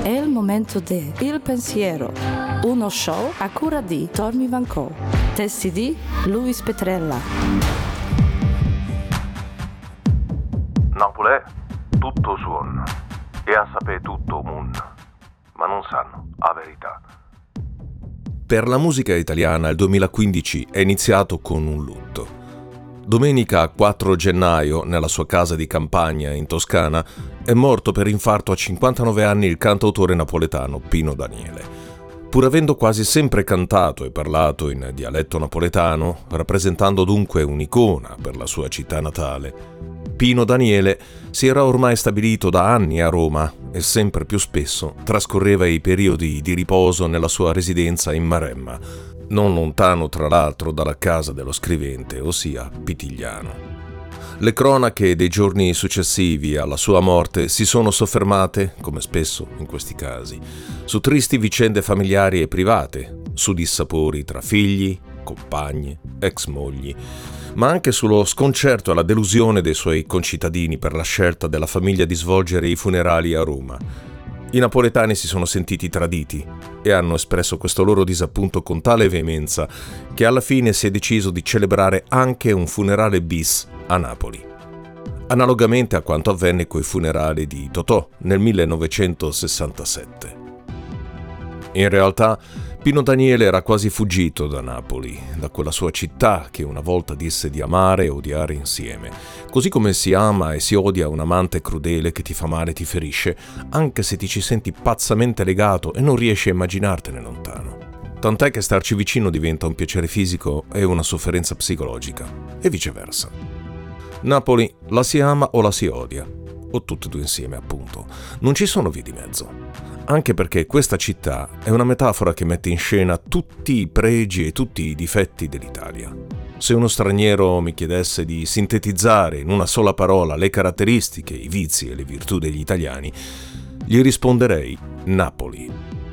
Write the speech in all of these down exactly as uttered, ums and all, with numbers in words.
È il momento di Il Pensiero, uno show a cura di Tommy Van Co. Testi di Luis Petrella. Napoli tutto suona e a sapere tutto mondo, ma non sanno la verità. Per la musica italiana il duemilaquindici è iniziato con un lutto. Domenica quattro gennaio, nella sua casa di campagna in Toscana, è morto per infarto a cinquantanove anni il cantautore napoletano Pino Daniele. Pur avendo quasi sempre cantato e parlato in dialetto napoletano, rappresentando dunque un'icona per la sua città natale, Pino Daniele si era ormai stabilito da anni a Roma e sempre più spesso trascorreva i periodi di riposo nella sua residenza in Maremma, non lontano tra l'altro dalla casa dello scrivente, ossia Pitigliano. Le cronache dei giorni successivi alla sua morte si sono soffermate, come spesso in questi casi, su tristi vicende familiari e private, su dissapori tra figli, compagni, ex mogli, ma anche sullo sconcerto e la delusione dei suoi concittadini per la scelta della famiglia di svolgere i funerali a Roma. I napoletani si sono sentiti traditi e hanno espresso questo loro disappunto con tale veemenza che alla fine si è deciso di celebrare anche un funerale bis a Napoli. Analogamente a quanto avvenne coi funerali di Totò nel millenovecentosessantasette. In realtà Pino Daniele era quasi fuggito da Napoli, da quella sua città che una volta disse di amare e odiare insieme, così come si ama e si odia un amante crudele che ti fa male e ti ferisce, anche se ti ci senti pazzamente legato e non riesci a immaginartene lontano. Tant'è che starci vicino diventa un piacere fisico e una sofferenza psicologica, e viceversa. Napoli la si ama o la si odia, o tutte e due insieme appunto. Non ci sono vie di mezzo. Anche perché questa città è una metafora che mette in scena tutti i pregi e tutti i difetti dell'Italia. Se uno straniero mi chiedesse di sintetizzare in una sola parola le caratteristiche, i vizi e le virtù degli italiani, gli risponderei Napoli.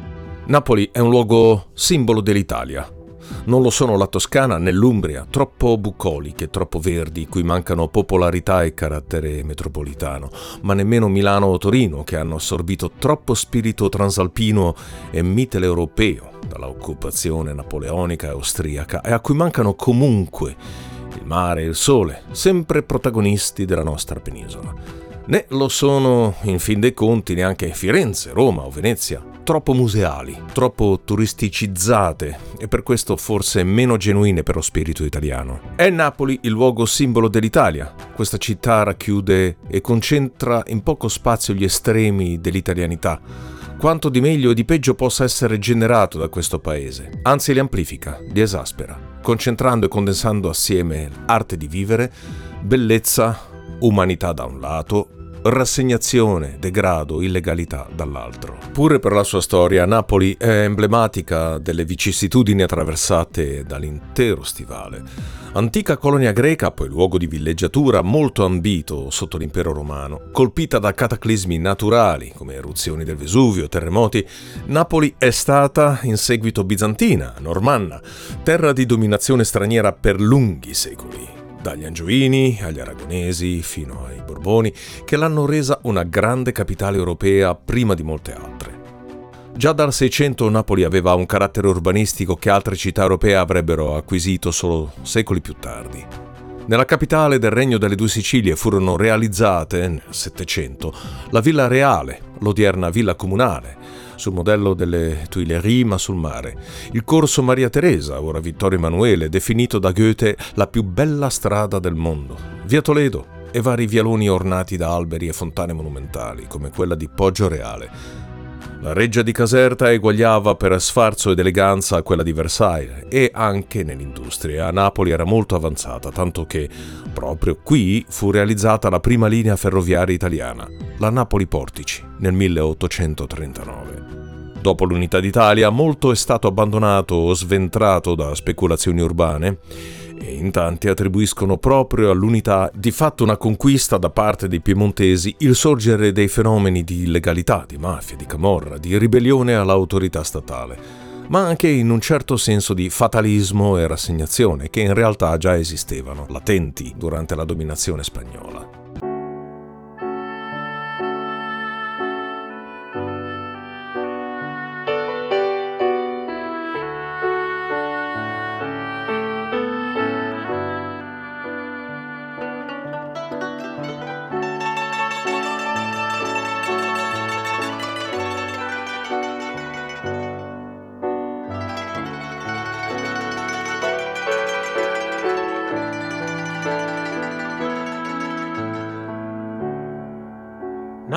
Napoli è un luogo simbolo dell'Italia. Non lo sono la Toscana né l'Umbria, troppo bucoliche, troppo verdi, cui mancano popolarità e carattere metropolitano, ma nemmeno Milano o Torino, che hanno assorbito troppo spirito transalpino e mitteleuropeo dalla occupazione napoleonica e austriaca, e a cui mancano comunque il mare e il sole, sempre protagonisti della nostra penisola. Né lo sono, in fin dei conti, neanche Firenze, Roma o Venezia, troppo museali, troppo turisticizzate e per questo forse meno genuine per lo spirito italiano. È Napoli il luogo simbolo dell'Italia. Questa città racchiude e concentra in poco spazio gli estremi dell'italianità. Quanto di meglio e di peggio possa essere generato da questo paese, anzi li amplifica, li esaspera, concentrando e condensando assieme arte di vivere, bellezza, umanità da un lato, rassegnazione, degrado, illegalità dall'altro. Pure per la sua storia, Napoli è emblematica delle vicissitudini attraversate dall'intero stivale. Antica colonia greca, poi luogo di villeggiatura molto ambito sotto l'impero romano, colpita da cataclismi naturali come eruzioni del Vesuvio, terremoti, Napoli è stata in seguito bizantina, normanna, terra di dominazione straniera per lunghi secoli. Dagli Angioini agli Aragonesi fino ai Borboni, che l'hanno resa una grande capitale europea prima di molte altre. Già dal Seicento Napoli aveva un carattere urbanistico che altre città europee avrebbero acquisito solo secoli più tardi. Nella capitale del Regno delle Due Sicilie furono realizzate, nel Settecento, la Villa Reale, l'odierna Villa Comunale, sul modello delle Tuileries ma sul mare, il Corso Maria Teresa, ora Vittorio Emanuele, definito da Goethe la più bella strada del mondo, via Toledo e vari vialoni ornati da alberi e fontane monumentali, come quella di Poggio Reale. La reggia di Caserta eguagliava per sfarzo ed eleganza a quella di Versailles e anche nell'industria a Napoli era molto avanzata, tanto che proprio qui fu realizzata la prima linea ferroviaria italiana, la Napoli-Portici, nel milleottocentotrentanove. Dopo l'Unità d'Italia molto è stato abbandonato o sventrato da speculazioni urbane e in tanti attribuiscono proprio all'unità, di fatto una conquista da parte dei piemontesi, il sorgere dei fenomeni di illegalità, di mafia, di camorra, di ribellione all'autorità statale, ma anche in un certo senso di fatalismo e rassegnazione che in realtà già esistevano, latenti durante la dominazione spagnola.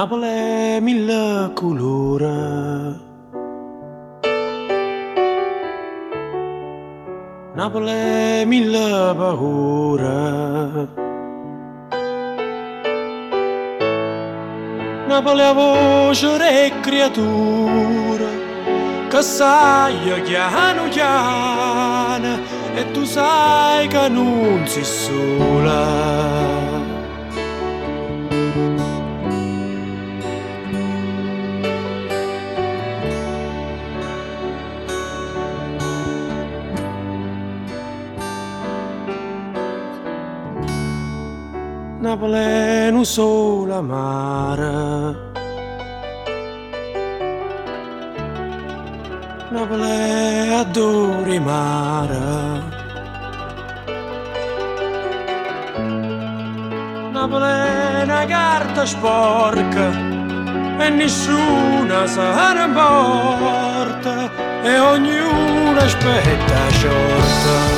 Napoli è mille colori, Napoli è mille paure, Napoli è voce e creatura che sai chiano chiano e tu sai che non sei sola. Napoli è un solo mare, Napoli è adore mare, Napoli è una carta sporca e nessuna se ne importa e ognuno aspetta sciorta.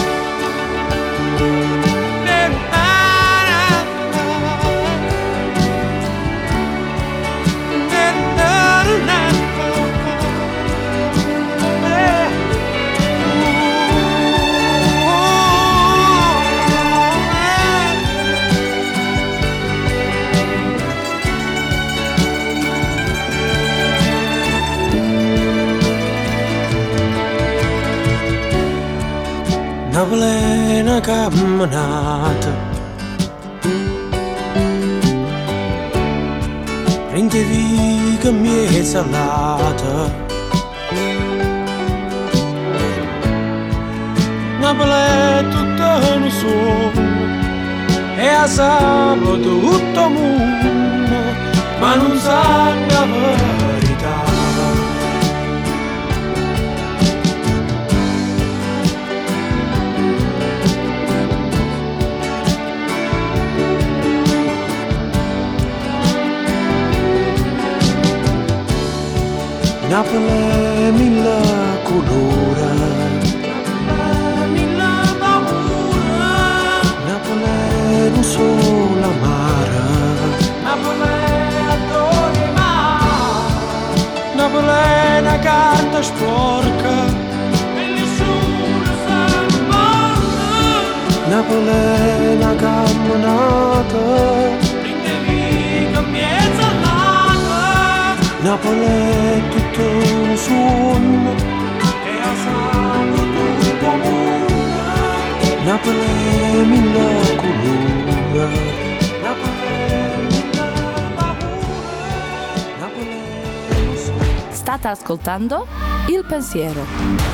Napoli è una camminata, prendevi che mi è salata. Napoli è tutto un sogno e a sabato tutto mondo, ma non sa la verità. Napoli è mille colori, mille paure, Napoli è un solo mare, Napoli è adore mare, Napoli è una carta sporca e nessuno sa ne porta, Napoli è una camminata, prendevi che mezza Napoli è tutto un sogno e a sabato tutto mondo, Napoli è mille colori, Napoli è mille paure, Napoli è un sogno. State ascoltando Il Pensiero.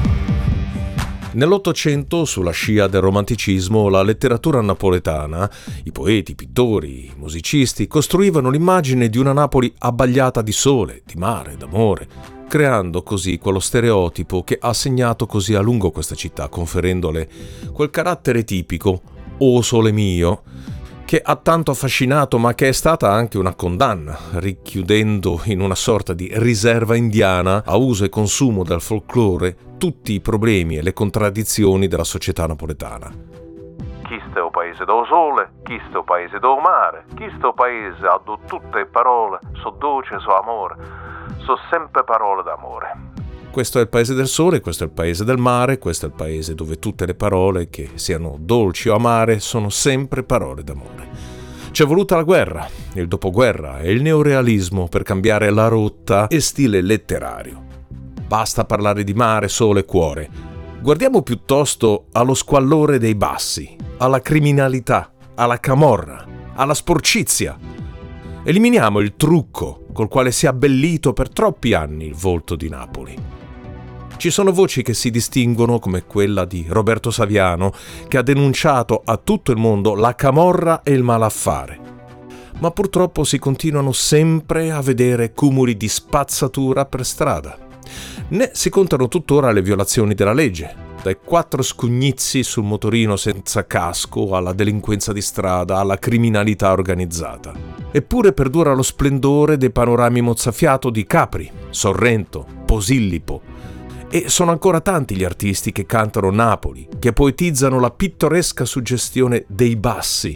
Nell'Ottocento, sulla scia del romanticismo, la letteratura napoletana, i poeti, i pittori, i musicisti, costruivano l'immagine di una Napoli abbagliata di sole, di mare, d'amore, creando così quello stereotipo che ha segnato così a lungo questa città, conferendole quel carattere tipico, "o sole mio", che ha tanto affascinato, ma che è stata anche una condanna, richiudendo in una sorta di riserva indiana a uso e consumo del folklore tutti i problemi e le contraddizioni della società napoletana. Questo è un paese do sole, questo è un paese do mare, questo è un paese ha do tutte le parole, so dolce, so amore, so sempre parole d'amore. Questo è il paese del sole, questo è il paese del mare, questo è il paese dove tutte le parole, che siano dolci o amare, sono sempre parole d'amore. C'è voluta la guerra, il dopoguerra e il neorealismo per cambiare la rotta e stile letterario. Basta parlare di mare, sole e cuore. Guardiamo piuttosto allo squallore dei bassi, alla criminalità, alla camorra, alla sporcizia. Eliminiamo il trucco col quale si è abbellito per troppi anni il volto di Napoli. Ci sono voci che si distinguono, come quella di Roberto Saviano, che ha denunciato a tutto il mondo la camorra e il malaffare. Ma purtroppo si continuano sempre a vedere cumuli di spazzatura per strada. Né si contano tuttora le violazioni della legge, dai quattro scugnizi sul motorino senza casco alla delinquenza di strada alla criminalità organizzata. Eppure perdura lo splendore dei panorami mozzafiato di Capri, Sorrento, Posillipo. E sono ancora tanti gli artisti che cantano Napoli, che poetizzano la pittoresca suggestione dei bassi.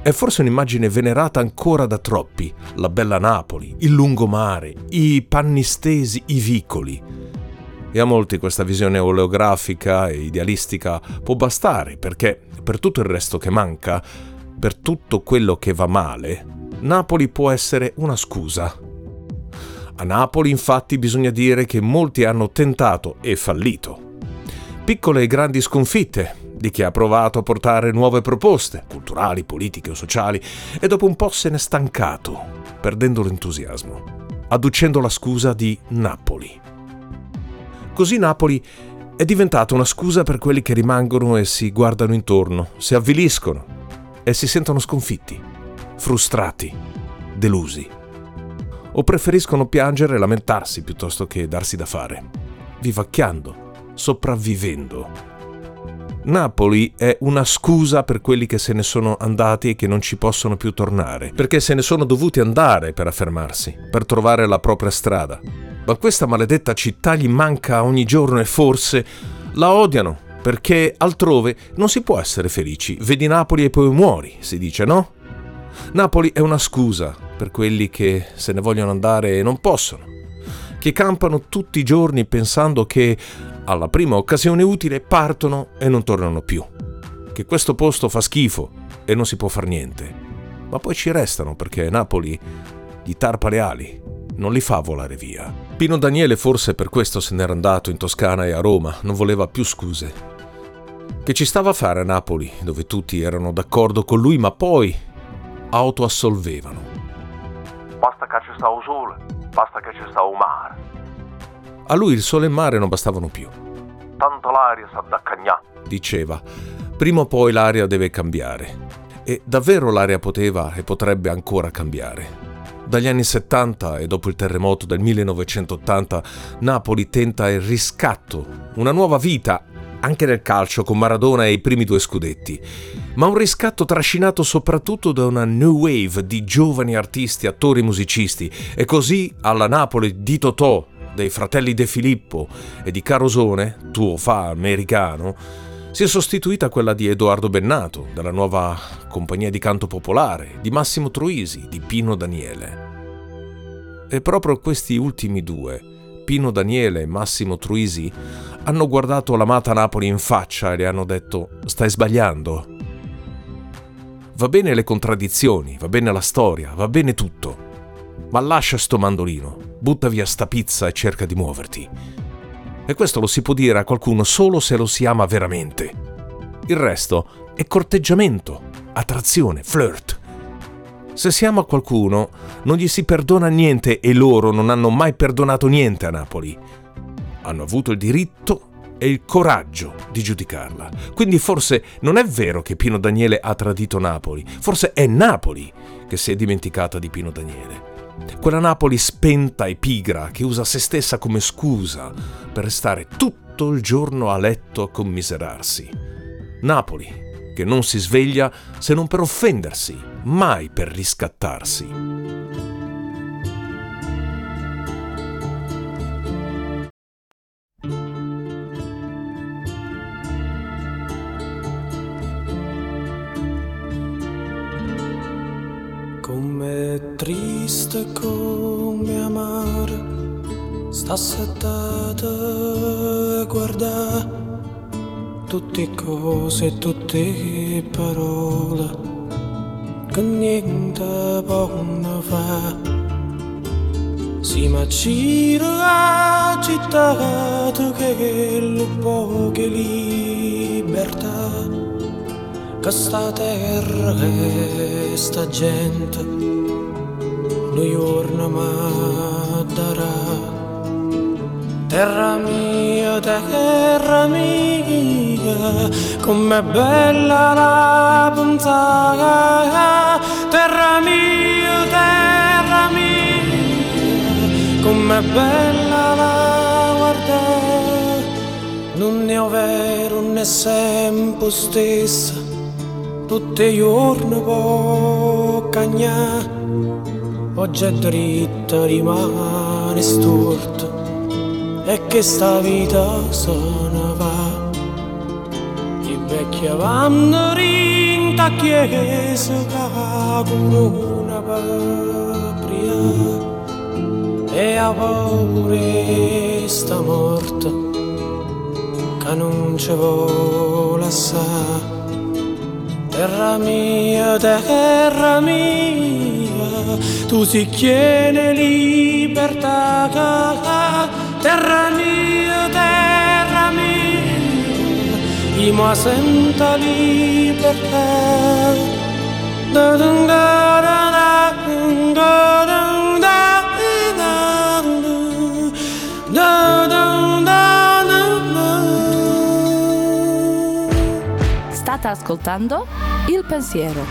È forse un'immagine venerata ancora da troppi, la bella Napoli, il lungomare, i panni stesi, i vicoli. E a molti questa visione oleografica e idealistica può bastare, perché per tutto il resto che manca, per tutto quello che va male, Napoli può essere una scusa. A Napoli, infatti, bisogna dire che molti hanno tentato e fallito. Piccole e grandi sconfitte di chi ha provato a portare nuove proposte, culturali, politiche o sociali, e dopo un po' se n'è stancato, perdendo l'entusiasmo, adducendo la scusa di Napoli. Così Napoli è diventata una scusa per quelli che rimangono e si guardano intorno, si avviliscono e si sentono sconfitti, frustrati, delusi. O preferiscono piangere e lamentarsi piuttosto che darsi da fare, vivacchiando, sopravvivendo. Napoli è una scusa per quelli che se ne sono andati e che non ci possono più tornare, perché se ne sono dovuti andare per affermarsi, per trovare la propria strada. Ma questa maledetta città gli manca ogni giorno e forse la odiano, perché altrove non si può essere felici. Vedi Napoli e poi muori, si dice, no? Napoli è una scusa per quelli che se ne vogliono andare e non possono, che campano tutti i giorni pensando che alla prima occasione utile partono e non tornano più, che questo posto fa schifo e non si può far niente, ma poi ci restano perché Napoli gli tarpa le ali, non li fa volare via. Pino Daniele forse per questo se n'era andato in Toscana e a Roma, non voleva più scuse. Che ci stava a fare a Napoli, dove tutti erano d'accordo con lui, ma poi autoassolvevano. Basta che ci sta il sole, basta che ci sta il mare. A lui il sole e il mare non bastavano più. Tanto l'aria sta da cagnà, diceva. Prima o poi l'aria deve cambiare. E davvero l'aria poteva e potrebbe ancora cambiare. Dagli anni settanta e dopo il terremoto del millenovecentottanta, Napoli tenta il riscatto, una nuova vita, anche nel calcio con Maradona e i primi due scudetti, ma un riscatto trascinato soprattutto da una new wave di giovani artisti, attori, musicisti, e così alla Napoli di Totò, dei fratelli De Filippo e di Carosone, tuo fa americano, si è sostituita quella di Edoardo Bennato, della nuova compagnia di canto popolare, di Massimo Troisi, di Pino Daniele. E proprio questi ultimi due, Pino Daniele e Massimo Troisi, hanno guardato l'amata Napoli in faccia e le hanno detto: stai sbagliando. Va bene le contraddizioni, va bene la storia, va bene tutto, ma lascia sto mandolino, butta via sta pizza e cerca di muoverti. E questo lo si può dire a qualcuno solo se lo si ama veramente. Il resto è corteggiamento, attrazione, flirt. Se si ama qualcuno, non gli si perdona niente e loro non hanno mai perdonato niente a Napoli. Hanno avuto il diritto e il coraggio di giudicarla. Quindi forse non è vero che Pino Daniele ha tradito Napoli, forse è Napoli che si è dimenticata di Pino Daniele. Quella Napoli spenta e pigra che usa se stessa come scusa per restare tutto il giorno a letto a commiserarsi. Napoli che non si sveglia se non per offendersi, mai per riscattarsi. Come triste, come amare, sta settata a guardare tutte cose, tutte parole che niente possono fare. Si macina la città che lo poche libertà, che sta terra e sta gente noi giorno ma darà. Terra mia, terra mia, com'è bella la puntata. Terra mia, terra mia, com'è bella la guardare. Non è vero, non è sempre stessa, tutti i giorni può cagnare. Oggi è dritta, rimane storta, e che sta vita se ne va. I vecchi vanno ringraziando inta chiesa con una papria e a paura sta morta che non ci vuole assai. Terra mia, terra mia, tu si chiede libertà. Terra mia, terra mia, io mi sento libertà. Da da da da da da da da da da. State ascoltando Il Pensiero.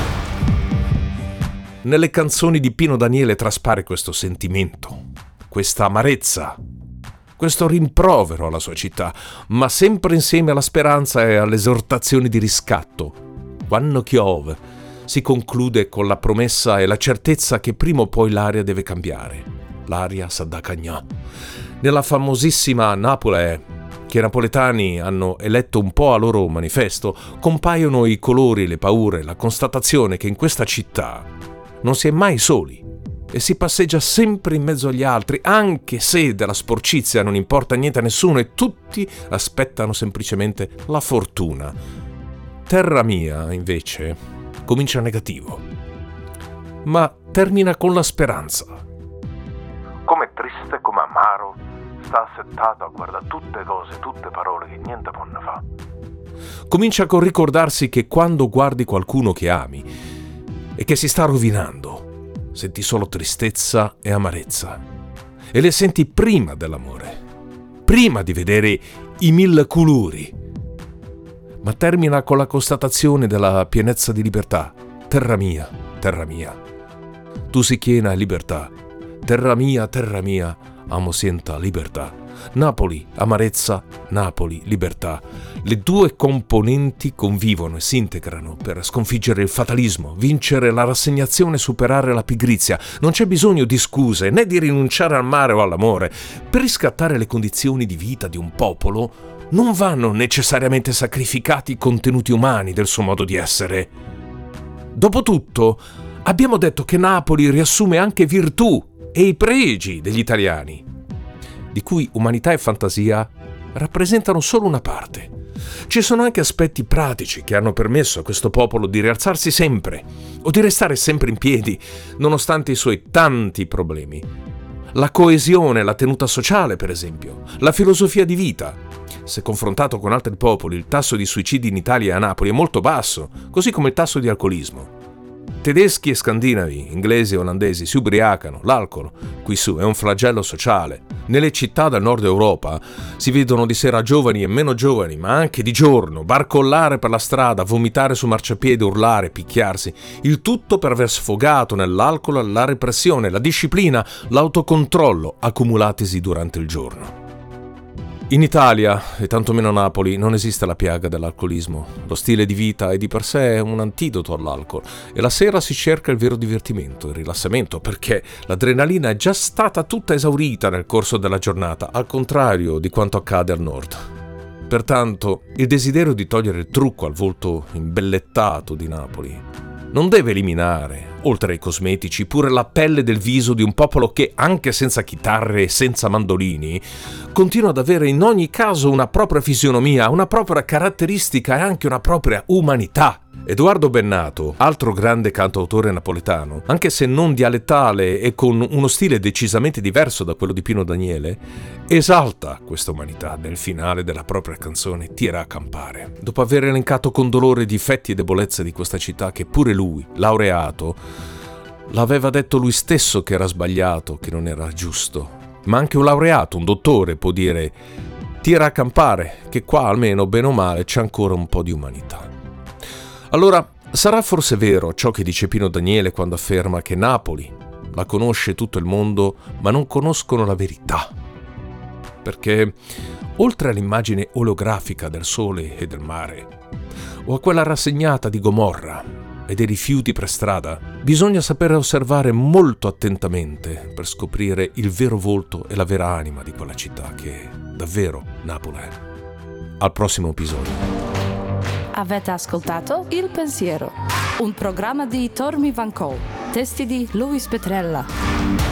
Nelle canzoni di Pino Daniele traspare questo sentimento, questa amarezza, questo rimprovero alla sua città, ma sempre insieme alla speranza e all'esortazione di riscatto. Quando piove si conclude con la promessa e la certezza che prima o poi l'aria deve cambiare. L'aria sa da cagnà. Nella famosissima Napoli, che i napoletani hanno eletto un po' a loro manifesto, compaiono i colori, le paure, la constatazione che in questa città non si è mai soli e si passeggia sempre in mezzo agli altri, anche se della sporcizia non importa niente a nessuno e tutti aspettano semplicemente la fortuna. Terra mia, invece, comincia negativo, ma termina con la speranza. Come triste, come amaro, sta assettato a guardare tutte cose, tutte parole che niente può ne fa. Comincia col ricordarsi che quando guardi qualcuno che ami e che si sta rovinando, senti solo tristezza e amarezza. E le senti prima dell'amore, prima di vedere i mille colori. Ma termina con la constatazione della pienezza di libertà. Terra mia, terra mia, tu si chiena libertà. Terra mia, terra mia, amo sienta libertà. Napoli, amarezza, Napoli, libertà. Le due componenti convivono e si integrano per sconfiggere il fatalismo, vincere la rassegnazione e superare la pigrizia. Non c'è bisogno di scuse né di rinunciare al mare o all'amore. Per riscattare le condizioni di vita di un popolo non vanno necessariamente sacrificati i contenuti umani del suo modo di essere. Dopotutto, abbiamo detto che Napoli riassume anche virtù e i pregi degli italiani, di cui umanità e fantasia rappresentano solo una parte. Ci sono anche aspetti pratici che hanno permesso a questo popolo di rialzarsi sempre o di restare sempre in piedi, nonostante i suoi tanti problemi. La coesione, la tenuta sociale, per esempio, la filosofia di vita. Se confrontato con altri popoli, il tasso di suicidi in Italia e a Napoli è molto basso, così come il tasso di alcolismo. Tedeschi e scandinavi, inglesi e olandesi si ubriacano, l'alcol qui su è un flagello sociale. Nelle città del nord Europa si vedono di sera giovani e meno giovani, ma anche di giorno, barcollare per la strada, vomitare su marciapiede, urlare, picchiarsi, il tutto per aver sfogato nell'alcol la repressione, la disciplina, l'autocontrollo accumulatisi durante il giorno. In Italia, e tantomeno a Napoli, non esiste la piaga dell'alcolismo. Lo stile di vita è di per sé un antidoto all'alcol e la sera si cerca il vero divertimento, il rilassamento, perché l'adrenalina è già stata tutta esaurita nel corso della giornata, al contrario di quanto accade al nord. Pertanto, il desiderio di togliere il trucco al volto imbellettato di Napoli non deve eliminare, oltre ai cosmetici, pure la pelle del viso di un popolo che, anche senza chitarre e senza mandolini, continua ad avere in ogni caso una propria fisionomia, una propria caratteristica e anche una propria umanità. Edoardo Bennato, altro grande cantautore napoletano, anche se non dialettale e con uno stile decisamente diverso da quello di Pino Daniele, esalta questa umanità nel finale della propria canzone Tira a campare. Dopo aver elencato con dolore i difetti e debolezze di questa città che pure lui, laureato, l'aveva detto lui stesso che era sbagliato, che non era giusto. Ma anche un laureato, un dottore può dire tira a campare, che qua almeno bene o male c'è ancora un po' di umanità. Allora, sarà forse vero ciò che dice Pino Daniele quando afferma che Napoli la conosce tutto il mondo, ma non conoscono la verità? Perché, oltre all'immagine olografica del sole e del mare, o a quella rassegnata di Gomorra e dei rifiuti per strada, bisogna sapere osservare molto attentamente per scoprire il vero volto e la vera anima di quella città che davvero Napoli è. Al prossimo episodio. Avete ascoltato Il Pensiero, un programma di Tormi Van Cole, testi di Luis Petrella.